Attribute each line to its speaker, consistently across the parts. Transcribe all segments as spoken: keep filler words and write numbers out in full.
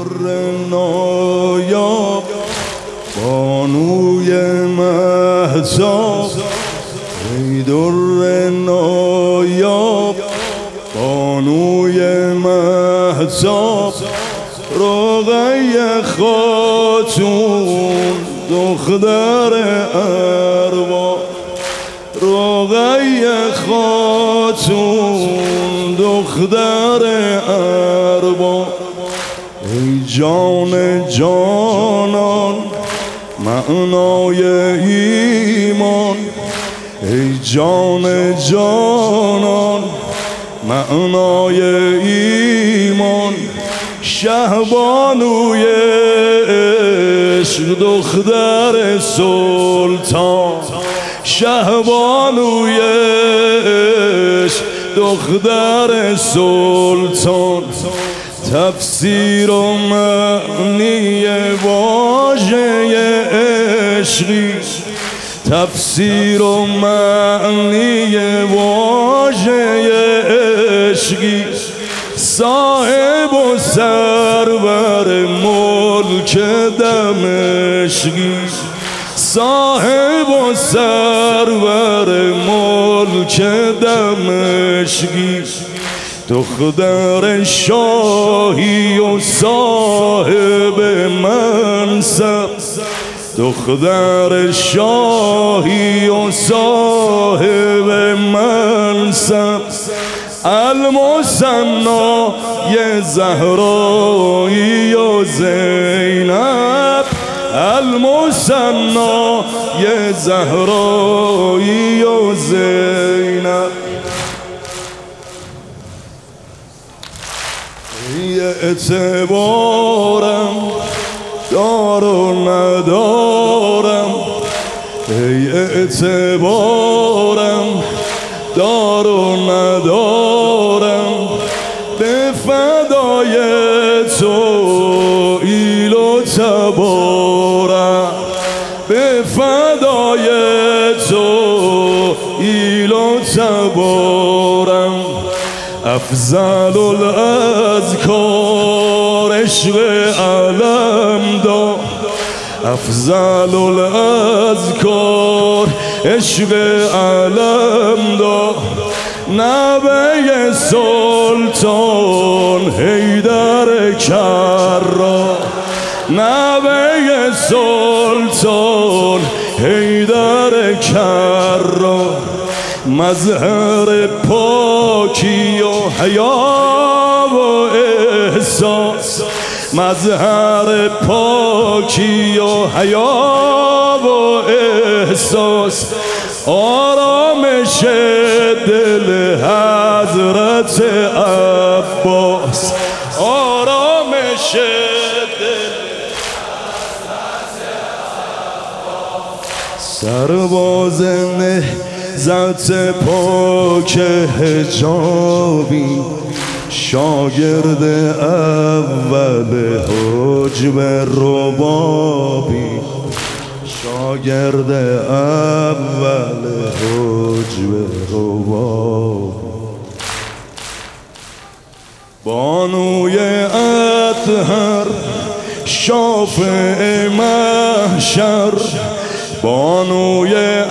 Speaker 1: نایاب بانوی مهتاب، ای در نایاب بانوی مهتاب، رقیه خاتون دختر ارباب، رقیه خاتون دختر ارباب. ای جان جانان معنای ایمان، ای جان جانان معنای ایمان، شهبانوی عشق دختر سلطان، شهبانوی عشق دختر سلطان. تفسیر و معنی واژه عشقی، تفسیر و معنی واژه عشقی، صاحب و سرور ملک دمشقی، صاحب و سرور ملک دمشقی، دختر شاهی و صاحب منصب، دختر شاهی و صاحب منصب، المثنا ی زهرایی و زینب، المثنا ی زهرایی و زینب. ای اعتبارم دار و ندارم، ای اعتبارم دار و ندارم، به فدای تو ایل و تبارم، به فدای تو ایل و تبارم. افضل الاذکار عشق علم دار، افضل الاذکار عشق علم دار، نبی سلطان حیدر کرار، نبی سلطان حیدر کرار. مظهر پاکی و حیا و احساس، مظهر پاکی و حیا و احساس، آرامش دل حضرت عباس، آرامش دل حضرت عباس. سرباز نهضت پاک حجابی، شاگرد اول حجب ربابی، شاگرد اول حجب ربابی. بانوی اطهر شافع محشر، بانوی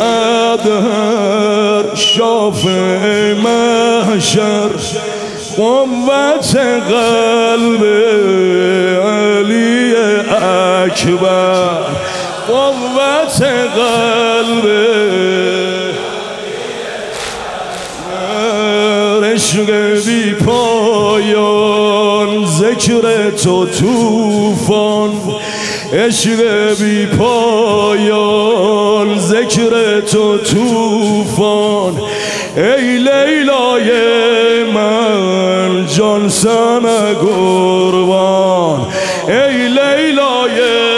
Speaker 1: اطهر شافع محشر، قوت قلب علی اکبر، قوت قلب عشق بی پایان، ذکر تو طوفان، عشق بی پایان، ذکر تو طوفان. ای لیلای من جان سن قربان، ای لیلای